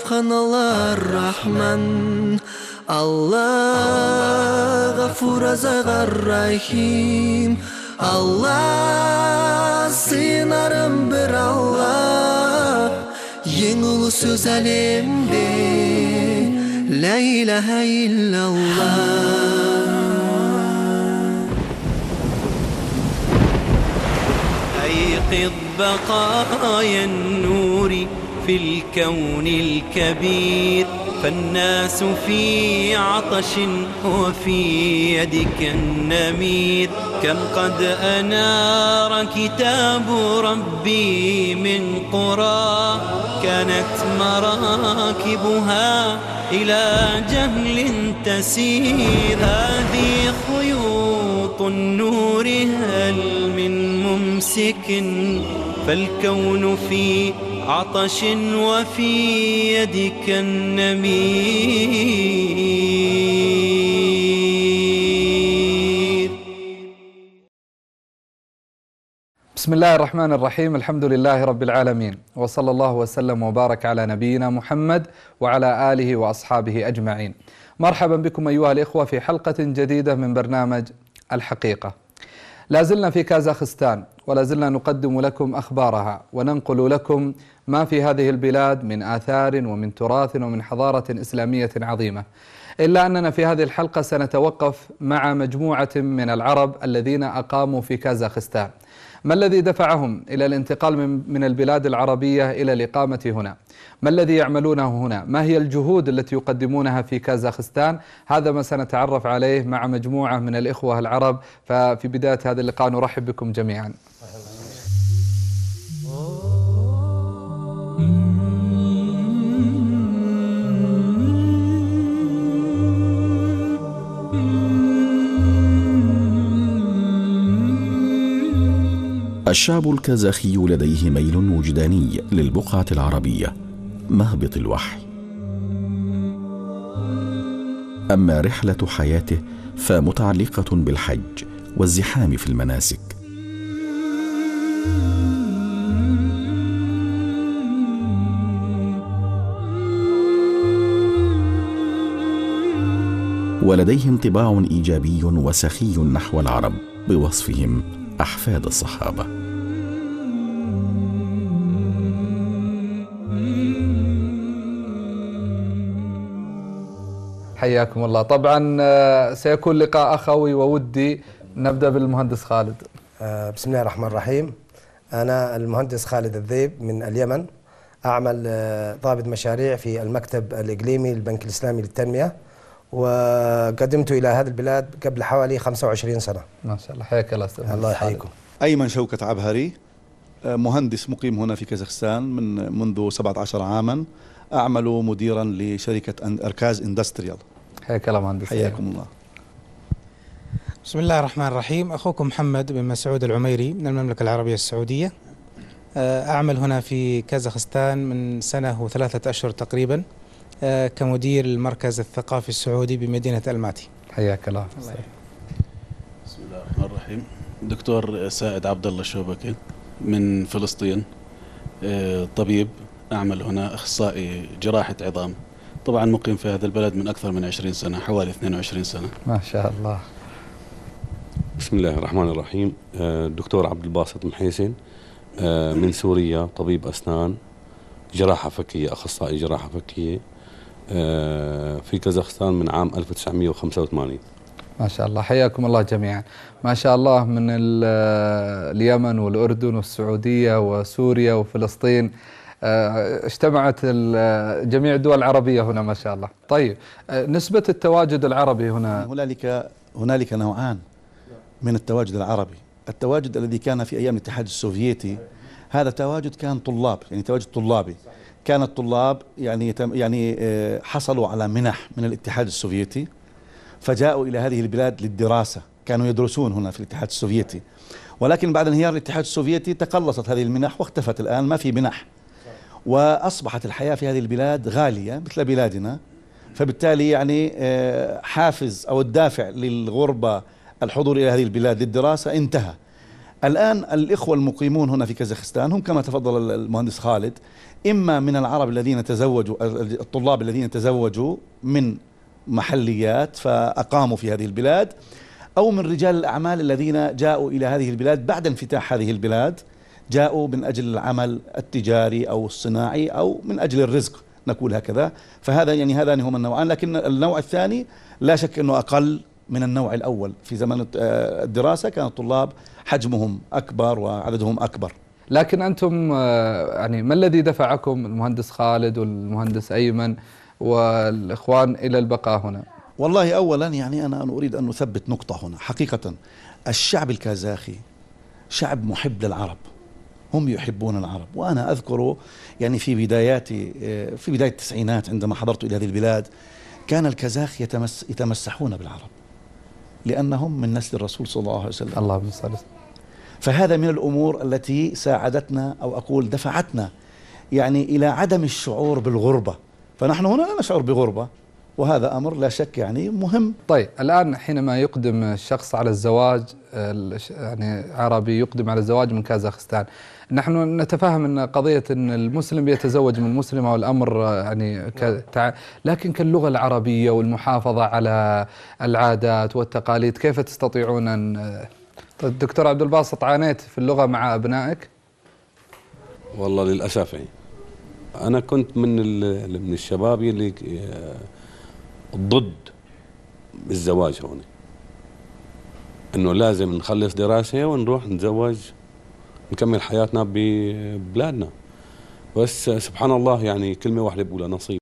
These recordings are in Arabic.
yaratgan Allah Rahman, Allah Gafur Azgar Rahim, Allah sığınarım bir Allah, eng ulu söz alemde La ilahe illallah. أيقظ بقايا النور في الكون الكبير، فالناس في عطش وفي يدك النمير. كم قد أنار كتاب ربي من قرى، كانت مراكبها إلى جهل تسير. هذه خيوط النور هل من ممسك، فالكون في عطش وفي يدك النمير. بسم الله الرحمن الرحيم. الحمد لله رب العالمين، وصلى الله وسلم وبارك على نبينا محمد وعلى آله وأصحابه أجمعين. مرحبا بكم أيها الإخوة في حلقة جديدة من برنامج الحقيقة. لازلنا في كازاخستان، ولازلنا نقدم لكم أخبارها وننقل لكم ما في هذه البلاد من آثار ومن تراث ومن حضارة إسلامية عظيمة. إلا أننا في هذه الحلقة سنتوقف مع مجموعة من العرب الذين أقاموا في كازاخستان. ما الذي دفعهم إلى الانتقال من البلاد العربية إلى الإقامة هنا؟ ما الذي يعملونه هنا؟ ما هي الجهود التي يقدمونها في كازاخستان؟ هذا ما سنتعرف عليه مع مجموعة من الإخوة العرب. ففي بداية هذا اللقاء نرحب بكم جميعا. الشعب الكازاخي لديه ميل وجداني للبقعة العربية، مهبط الوحي. أما رحلة حياته فمتعلقة بالحج والزحام في المناسك. ولديه انطباع إيجابي وسخي نحو العرب بوصفهم أحفاد الصحابة. حياكم الله. طبعا سيكون لقاء أخوي وودي. نبدأ بالمهندس خالد. بسم الله الرحمن الرحيم. أنا المهندس خالد الذيب من اليمن، أعمل ضابط مشاريع في المكتب الإقليمي للبنك الإسلامي للتنمية، وقدمت إلى هذه البلاد قبل حوالي 25 سنة. ما شاء الله. حياك الله أستاذ. الله يحييكم. أيمن شوكت عبهري، مهندس مقيم هنا في كازاخستان منذ 17 عاما، أعمل مديرا لشركة أركاز إندستريال. حياك الله مهندس. حياكم الله. بسم الله الرحمن الرحيم. أخوكم محمد بن مسعود العميري من المملكة العربية السعودية، أعمل هنا في كازاخستان من سنة و3 أشهر تقريبا كمدير المركز الثقافي السعودي بمدينة الماتي. حياك الله. بسم الله الرحمن الرحيم. دكتور سائد عبد الله الشوبكي من فلسطين، طبيب، أعمل هنا أخصائي جراحة عظام، طبعا مقيم في هذا البلد من أكثر من 20 سنة، حوالي 22 سنة. ما شاء الله. بسم الله الرحمن الرحيم. الدكتور عبد الباسط محيسن من سوريا، طبيب أسنان، جراحة فكية، أخصائي جراحة فكية، في كازاخستان من عام 1985. ما شاء الله. حياكم الله جميعا. ما شاء الله، من اليمن والأردن والسعودية وسوريا وفلسطين، اجتمعت جميع الدول العربية هنا ما شاء الله. طيب، نسبة التواجد العربي هنا؟ هنالك نوعان من التواجد العربي. التواجد الذي كان في أيام الاتحاد السوفيتي، هذا تواجد كان طلاب، يعني تواجد طلابي. كان الطلاب يعني حصلوا على منح من الاتحاد السوفيتي، فجاءوا إلى هذه البلاد للدراسة، كانوا يدرسون هنا في الاتحاد السوفيتي. ولكن بعد انهيار الاتحاد السوفيتي تقلصت هذه المنح واختفت، الآن ما في منح، وأصبحت الحياة في هذه البلاد غالية مثل بلادنا. فبالتالي يعني حافز أو الدافع للغربة الحضور إلى هذه البلاد للدراسة انتهى. الآن الإخوة المقيمون هنا في كازاخستان هم كما تفضل المهندس خالد، إما من العرب الذين تزوجوا، الطلاب الذين تزوجوا من محليات فأقاموا في هذه البلاد، أو من رجال الأعمال الذين جاءوا إلى هذه البلاد بعد انفتاح هذه البلاد، جاءوا من أجل العمل التجاري أو الصناعي أو من أجل الرزق، نقول هكذا. فهذا يعني هذان هما النوعان، لكن النوع الثاني لا شك أنه أقل من النوع الأول. في زمن الدراسة كان الطلاب حجمهم أكبر وعددهم أكبر. لكن أنتم يعني ما الذي دفعكم المهندس خالد والمهندس أيمن والإخوان إلى البقاء هنا؟ والله أولا يعني أنا أريد أن نثبت نقطة هنا. حقيقة الشعب الكازاخي شعب محب للعرب، هم يحبون العرب. وأنا أذكر يعني في بداية التسعينات عندما حضرت إلى هذه البلاد كان الكازاخ يتمسحون بالعرب لأنهم من نسل الرسول صلى الله عليه وسلم. اللهم صل وسلم. فهذا من الأمور التي ساعدتنا أو أقول دفعتنا يعني إلى عدم الشعور بالغربة. فنحن هنا لا نشعر بغربة، وهذا أمر لا شك يعني مهم. طيب الآن حينما يقدم الشخص على الزواج، يعني عربي يقدم على الزواج من كازاخستان، نحن نتفهم أن قضية أن المسلم يتزوج من مسلمة والأمر يعني لكن كاللغة العربية والمحافظة على العادات والتقاليد كيف تستطيعون أن... الدكتور عبد الباسط، عانيت في اللغة مع أبنائك؟ والله للأسف يعني أنا كنت من الشباب اللي ضد الزواج هون، إنه لازم نخلص دراسة ونروح نتزوج نكمل حياتنا ببلادنا. بس سبحان الله يعني كلمة واحدة بقولها، نصيب.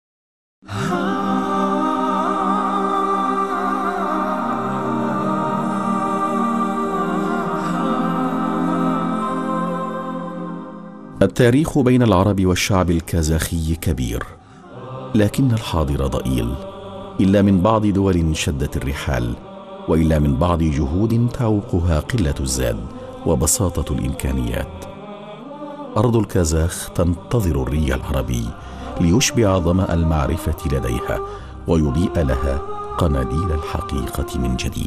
التاريخ بين العرب والشعب الكازاخي كبير، لكن الحاضر ضئيل، إلا من بعض دول شدت الرحال، وإلا من بعض جهود تعوقها قلة الزاد وبساطة الإمكانيات. أرض الكازاخ تنتظر الري العربي ليشبع ظمأ المعرفة لديها ويضيء لها قناديل الحقيقة من جديد.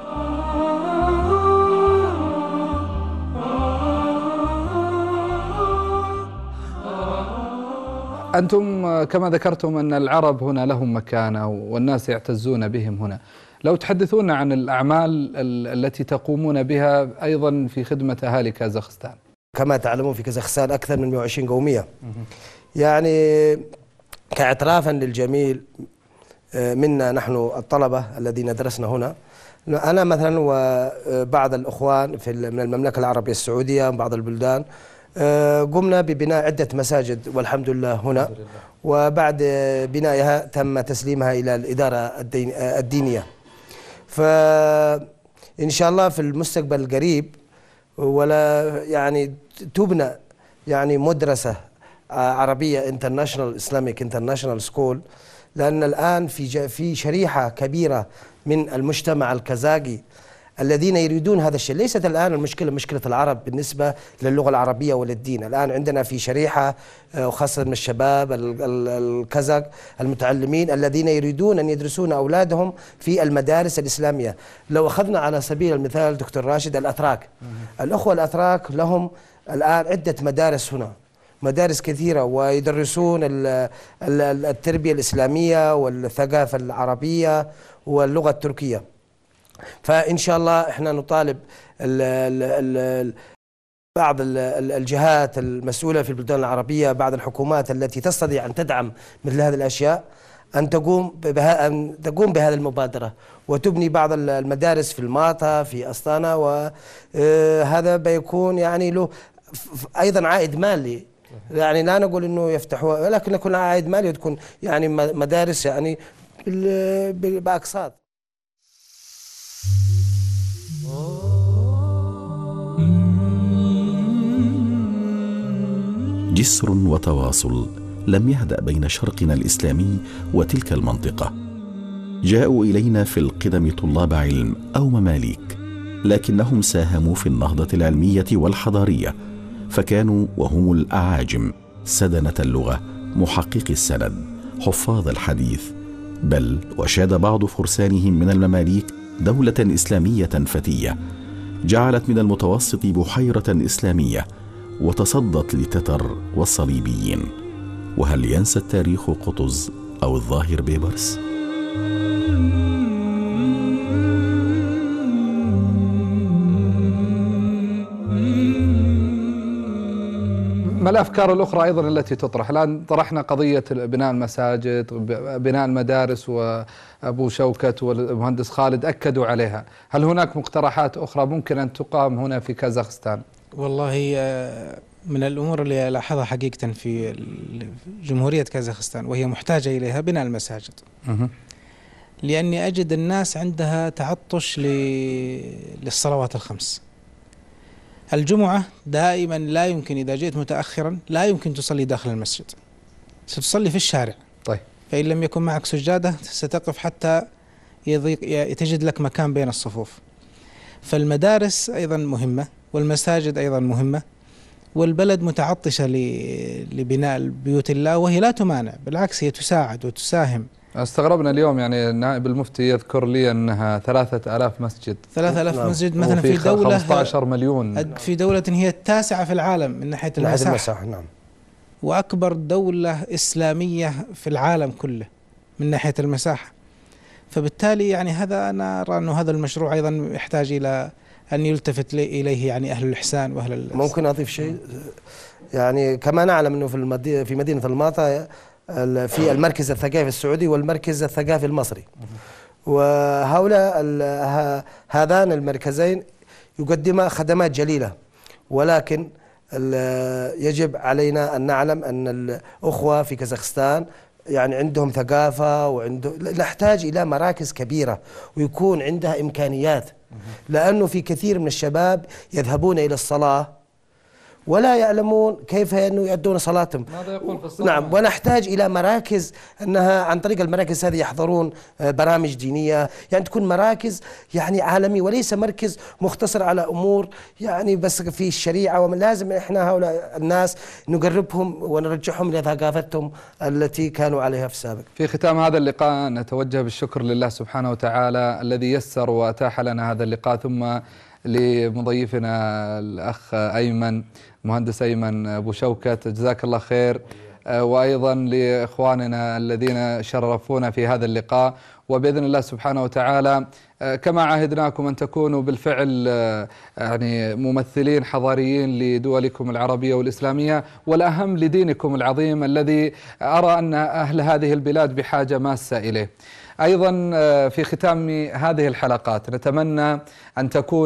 أنتم كما ذكرتم أن العرب هنا لهم مكانة والناس يعتزون بهم هنا، لو تحدثون عن الأعمال التي تقومون بها أيضا في خدمة أهالي كازاخستان. كما تعلمون في كازاخستان أكثر من 120 قومية، يعني كاعترافا للجميل منا نحن الطلبة الذين درسنا هنا. أنا مثلا وبعض الأخوان من المملكة العربية السعودية بعض البلدان قمنا ببناء عدة مساجد والحمد لله هنا، وبعد بنائها تم تسليمها إلى الإدارة الدينية. فإن شاء الله في المستقبل القريب ولا يعني تبنى يعني مدرسة عربية انترناشونال اسلاميك انترناشونال سكول، لأن الآن في شريحة كبيرة من المجتمع الكازاخي الذين يريدون هذا الشيء. ليست الآن المشكلة مشكلة العرب بالنسبة للغة العربية وللدين، الآن عندنا في شريحة وخاصة من الشباب الكازاخ المتعلمين الذين يريدون أن يدرسون أولادهم في المدارس الإسلامية. لو أخذنا على سبيل المثال دكتور راشد الأتراك، الأخوة الأتراك لهم الآن عدة مدارس هنا، مدارس كثيرة، ويدرسون التربية الإسلامية والثقافة العربية واللغة التركية. فإن شاء الله إحنا نطالب بعض الجهات المسؤولة في البلدان العربية، بعض الحكومات التي تستطيع أن تدعم مثل هذه الأشياء، أن تقوم بهذه المبادرة وتبني بعض المدارس في الماطا في أسطانا، وهذا بيكون يعني له أيضا عائد مالي. يعني لا نقول إنه يفتحوا، ولكن يكون عائد مالي وتكون يعني مدارس يعني بأقساط. جسر وتواصل لم يهدأ بين شرقنا الإسلامي وتلك المنطقة. جاءوا إلينا في القدم طلاب علم أو مماليك، لكنهم ساهموا في النهضة العلمية والحضارية، فكانوا وهم الأعاجم سدنة اللغة، محققي السند، حفاظ الحديث، بل وشاد بعض فرسانهم من المماليك دولة إسلامية فتية جعلت من المتوسط بحيرة إسلامية وتصدت للتتر والصليبيين. وهل ينسى التاريخ قطز أو الظاهر بيبرس؟ ما الأفكار الأخرى أيضا التي تطرح؟ الآن طرحنا قضية بناء المساجد، بناء المدارس، وأبو شوكت والمهندس خالد أكدوا عليها. هل هناك مقترحات أخرى ممكن أن تقام هنا في كازاخستان؟ والله من الأمور اللي ألاحظها حقيقة في جمهورية كازاخستان وهي محتاجة إليها بناء المساجد، لأني أجد الناس عندها تعطش للصلوات الخمس. الجمعة دائما لا يمكن، إذا جئت متأخرا لا يمكن تصلي داخل المسجد، ستصلي في الشارع. طيب. فإن لم يكن معك سجادة ستقف حتى تجد لك مكان بين الصفوف. فالمدارس أيضا مهمة، والمساجد أيضا مهمة، والبلد متعطشة لبناء بيوت الله، وهي لا تمانع، بالعكس هي تساعد وتساهم. استغربنا اليوم يعني نائب المفتي يذكر لي أنها 3000 مسجد. 3000 مسجد مثلا في دولة 15 مليون، في دولة هي التاسعة في العالم من ناحية المساحة. نعم. وأكبر دولة إسلامية في العالم كله من ناحية المساحة. فبالتالي يعني هذا أنا أرى أنه هذا المشروع أيضا يحتاج إلى أن يلتفت إليه يعني أهل الإحسان وأهل ممكن أضيف شيء؟ يعني كما نعلم أنه في مدينة الماطا في المركز الثقافي السعودي والمركز الثقافي المصري، وهؤلاء هذان المركزين يقدما خدمات جليلة، ولكن يجب علينا أن نعلم أن الأخوة في كازاخستان يعني عندهم ثقافة نحتاج إلى مراكز كبيرة ويكون عندها إمكانيات، لأنه في كثير من الشباب يذهبون إلى الصلاة ولا يعلمون كيف أنه يؤدون صلاتهم. ماذا يقول في الصلاة؟ نعم، ونحتاج إلى مراكز أنها عن طريق المراكز هذه يحضرون برامج دينية، يعني تكون مراكز يعني عالمي، وليس مركز مختصر على أمور يعني بس في الشريعة. ومن لازم إحنا هؤلاء الناس نقربهم ونرجعهم إلى ثقافتهم التي كانوا عليها في السابق. في ختام هذا اللقاء نتوجه بالشكر لله سبحانه وتعالى الذي يسر وأتاح لنا هذا اللقاء، ثم لمضيفنا الأخ أيمن، مهندس أيمن أبو شوكت، جزاك الله خير، وأيضا لإخواننا الذين شرفونا في هذا اللقاء. وبإذن الله سبحانه وتعالى كما عاهدناكم أن تكونوا بالفعل يعني ممثلين حضاريين لدولكم العربية والإسلامية، والأهم لدينكم العظيم الذي أرى أن أهل هذه البلاد بحاجة ماسة إليه. أيضا في ختام هذه الحلقات نتمنى أن تكون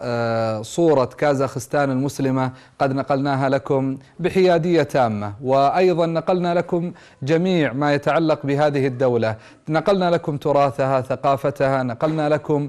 صورة كازاخستان المسلمة قد نقلناها لكم بحيادية تامة، وأيضا نقلنا لكم جميع ما يتعلق بهذه الدولة، نقلنا لكم تراثها، ثقافتها، نقلنا لكم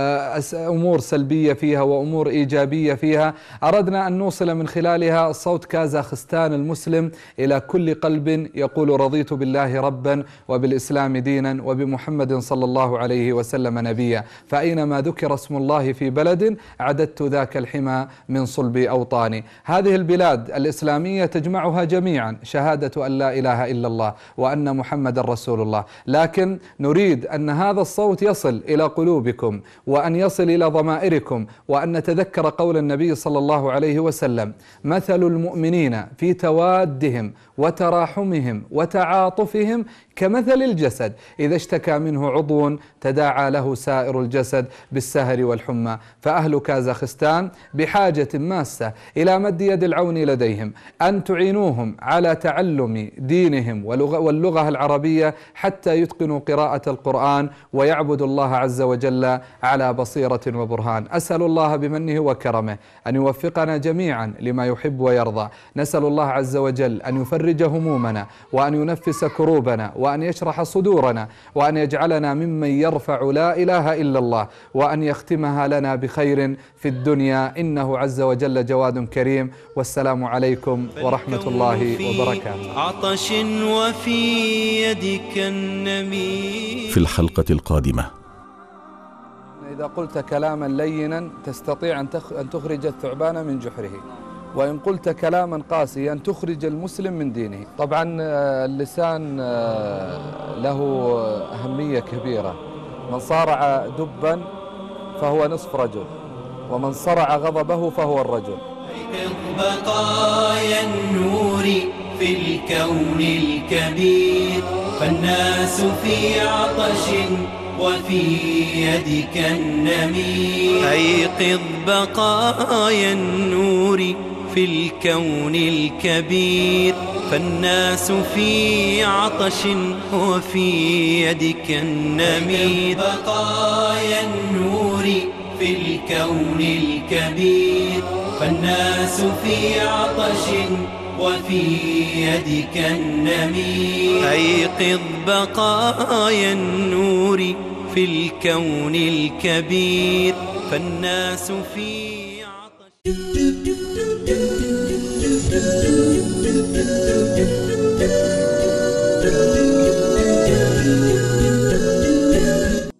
أمور سلبية فيها وأمور إيجابية فيها. أردنا أن نوصل من خلالها صوت كازاخستان المسلم إلى كل قلب يقول رضيت بالله ربا وبالإسلام دينا وبمحمد صلى الله عليه وسلم نبيا، فأينما ذكر اسم الله في بلد عددت ذاك الحمى من صلب أوطاني. هذه البلاد الإسلامية تجمعها جميعا شهادة أن لا إله إلا الله وأن محمد رسول الله، لكن نريد أن هذا الصوت يصل إلى قلوبكم وأن يصل إلى ضمائركم، وأن نتذكر قول النبي صلى الله عليه وسلم: مثل المؤمنين في توادهم وتراحمهم وتعاطفهم كمثل الجسد إذا اشتكى منه عضو تداعى له سائر الجسد بالسهر والحمى. فأهل كازاخستان بحاجة ماسة إلى مد يد العون لديهم، أن تعينوهم على تعلم دينهم واللغة العربية حتى يتقنوا قراءة القرآن ويعبدوا الله عز وجل على بصيرة وبرهان. أسأل الله بمنه وكرمه أن يوفقنا جميعا لما يحب ويرضى. نسأل الله عز وجل أن يفرج همومنا وأن ينفس كروبنا وأن يشرح صدورنا وأن يجعلنا ممن يرفع لا إله إلا الله، وأن يختمها لنا بخير في الدنيا، إنه عز وجل جواد كريم. والسلام عليكم ورحمة الله وبركاته. عطش وفي يدك النمير. في الحلقة القادمة: إذا قلت كلاما لينا تستطيع أن تخرج الثعبان من جحره، وإن قلت كلاما قاسيا تخرج المسلم من دينه. طبعا اللسان له أهمية كبيرة، من صارع دبا فهو نصف رجل، ومن صرع غضبه فهو الرجل. بقايا النور في الكون الكبير، فالناس في عطش وفي يدك النمير. أيقظ بقايا النور في الكون الكبير، فالناس في عطش وفي يدك النمير. بقايا النور في الكون الكبير، فالناس في عطش وفي يدك النمير. أيقظ بقايا النور في الكون الكبير، فالناس في